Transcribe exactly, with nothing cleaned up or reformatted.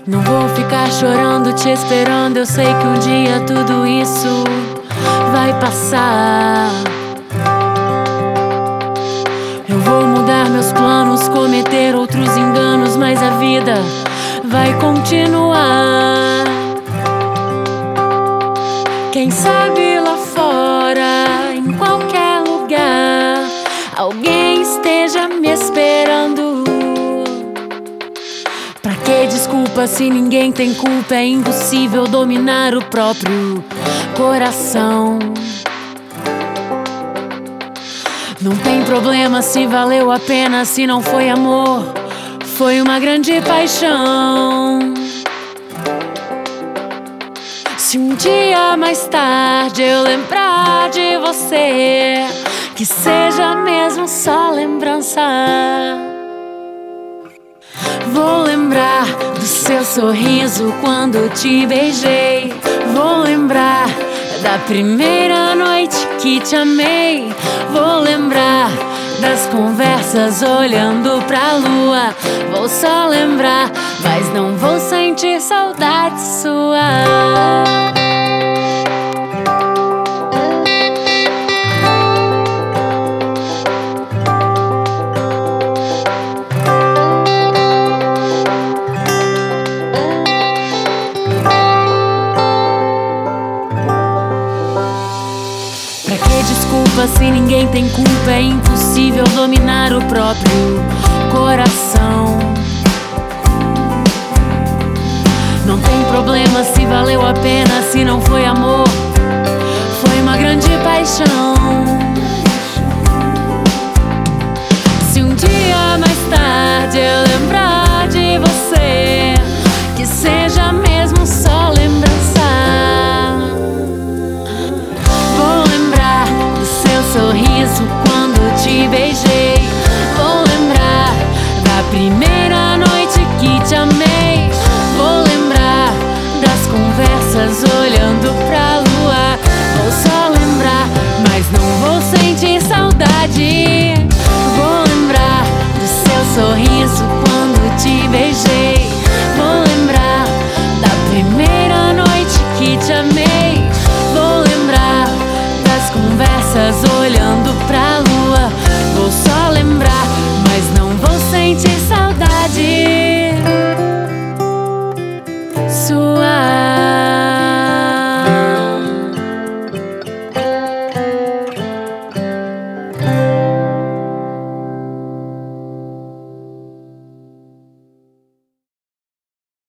Não vou ficar chorando, te esperando. Eu sei que um dia tudo isso vai passar. Eu vou mudar meus planos, cometer outros enganos, mas a vida vai continuar. Quem sabe lá fora, em qualquer lugar, alguém esteja me esperando. Pra que desculpa se ninguém tem culpa? É impossível dominar o próprio coração. Não tem problema se valeu a pena, se não foi amor, foi uma grande paixão. Se um dia mais tarde eu lembrar de você, que seja mesmo só lembrança. Vou lembrar do seu sorriso quando te beijei. Vou lembrar da primeira noite que te amei. Vou lembrar das conversas olhando pra lua. Vou só lembrar, mas não vou sentir saudade sua. Desculpa se ninguém tem culpa, é impossível dominar o próprio coração. Não tem problema se valeu a pena, se não foi amor, foi uma grande paixão.